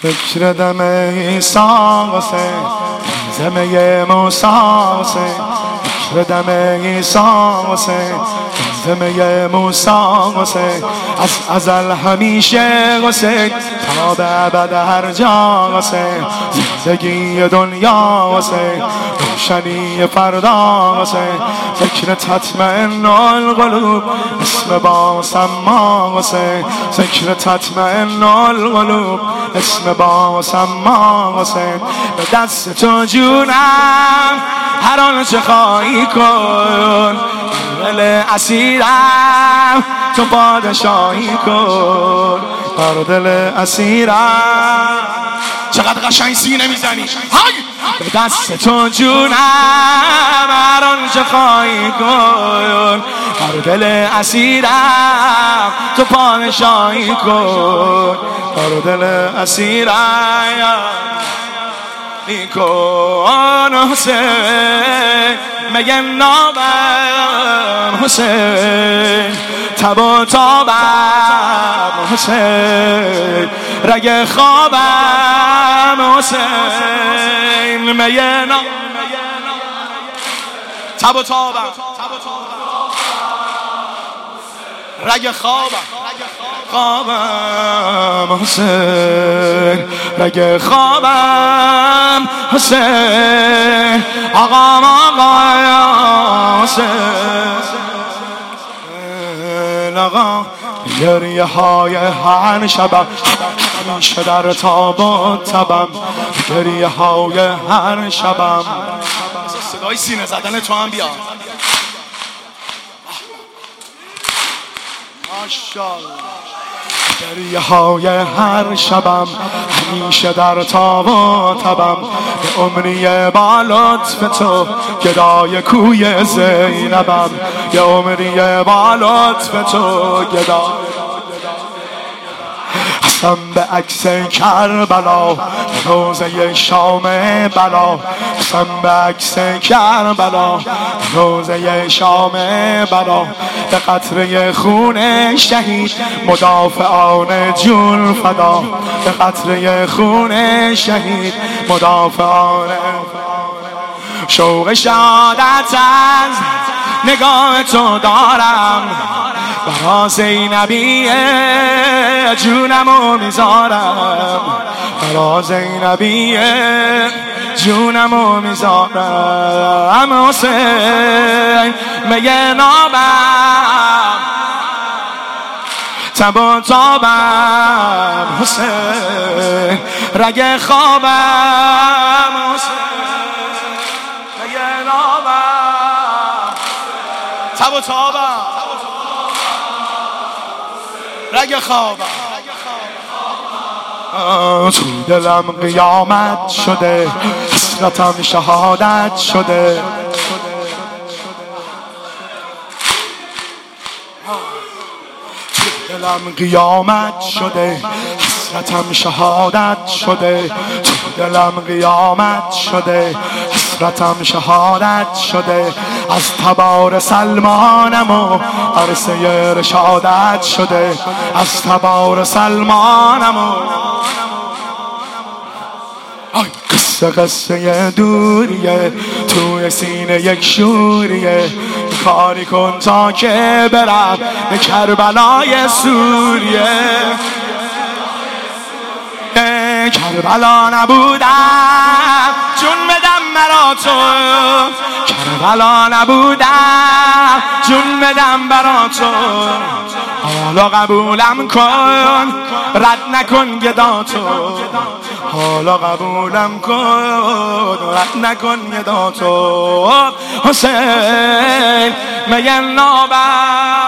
فکر دم عیسی حسین زمه موسی حسین فکر دم عیسی حسین زمه موسی حسین از ازل همیشه حسین تا به ابد هر جا حسین زندگی دنیا حسین روشنی فردا حسین فکر تطمئن القلوب اسم با سما حسین فکر تطمئن القلوب اسم با سما حسین به دست تو جونم هر آنچه خواهی کن دل اسیرم تو پادشاهی کن بر دل اسیرم چقدر قشنگ سینه میزنی به دست تو جونم هر آنچه خواهی کن بر دل اسیرم تو پادشاهی کن بر دل اسیرم میکن حسین مگه نابم حسین تب و تابم حسین رگ خوابم حسین مگه نابم تب و تابم رگ خوابم حسین رگ خوابم حسین آقا حسین آقا گریه های هر شبم همیشه در تاب و تبم گریه های هر شبم صدای سینه زدن تو هم بیا ماشاءالله گریه های هر شبم همیشه در تاب و تبم به عمری با لطف تو گدای کوی زینبم یه عمری با لطف تو گدای قسم به عکس کربلا روزه شام بلا قسم به عکس کربلا روزه شام بلا به قطره خون شهید مدافعان جون فدا به قطره خون شهید مدافعان شوق شهادت از نگاه تو دارم برا زینبی جونمو میذارم برا زینبی جونمو میذارم حسین مگه نابم تب و تابم حسین رگ خوابم حسین مگه نابم تب و تابم رگ خوابم تو دلم قیامت شده حسرتم شهادت شده تو دلم قیامت شده حسرتم شهادت شده تو دلم قیامت شده حسرتم شهادت شده از تبار سلمانم و عرصه رشادت شده از تبار سلمانم و قصه دوریه توی سینه یک شوریه کاری کن تا که برم به کربلای سوریه کربلا نبودم جون بدم مرا تو کربلا نبودم جون بدم برا تو حالا قبولم کن رد نکن گدا تو حالا قبولم کن رد نکن گدا تو حسین مگه نابم